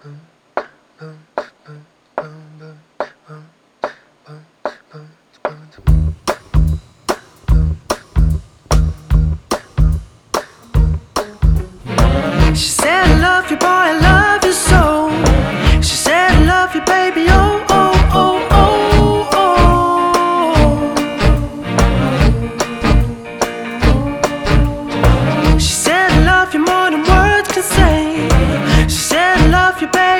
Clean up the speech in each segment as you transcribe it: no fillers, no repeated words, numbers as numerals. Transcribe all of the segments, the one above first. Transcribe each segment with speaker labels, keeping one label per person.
Speaker 1: She said, I love you, boy, I love you so. She said, I love you, baby, oh, oh, oh, oh, oh. She said, I love you more than words can say. She said, I love you, baby.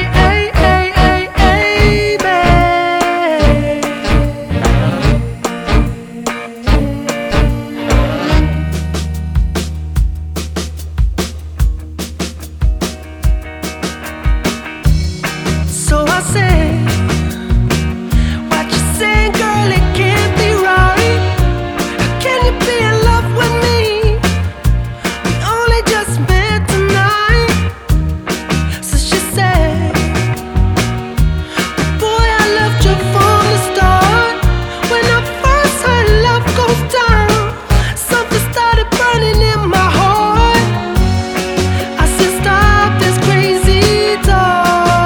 Speaker 1: So I said, what you saying, girl, it can't be right. How can you be in love with me? We only just met tonight. So she said, boy, I loved you from the start. When I first heard love goes down, something started burning in my heart. I said, stop this crazy talk.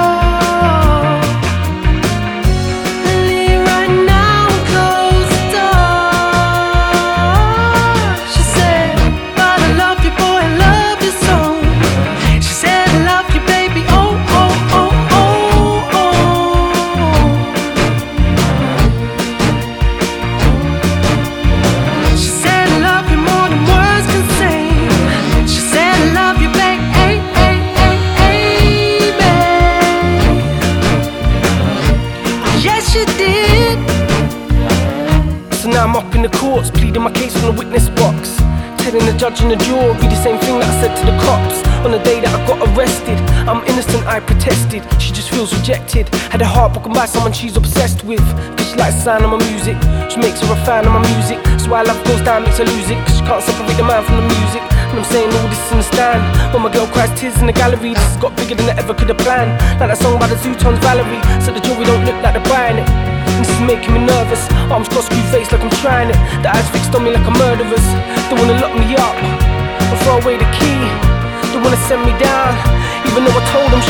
Speaker 1: So now I'm up in the courts, pleading my case from the witness box, telling the judge and the jury the same thing that I said to the cops on the day that I got arrested. I'm innocent, I protested. She just feels rejected. Had her heart broken by someone she's obsessed with, cause she likes the sound of my music. She makes her a fan of my music. So why love goes down makes her lose it, cause she can't separate the man from the music. And I'm saying all this in the stand, when my girl cries tears in the gallery. This has got bigger than I ever could have planned. Like that song by the Zootons, Valerie. So the jury don't look like they're buying it. And this is making me nervous. Arms crossed, screw face like I'm trying it. The eyes fixed on me like a murderer's. They wanna lock me up and throw away the key. They wanna send me down, even though I told them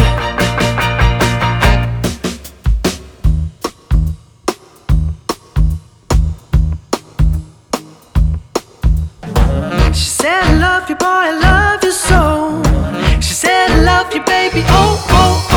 Speaker 1: She said, I love you, boy, I love you so. She said, I love you, baby, oh, oh, oh.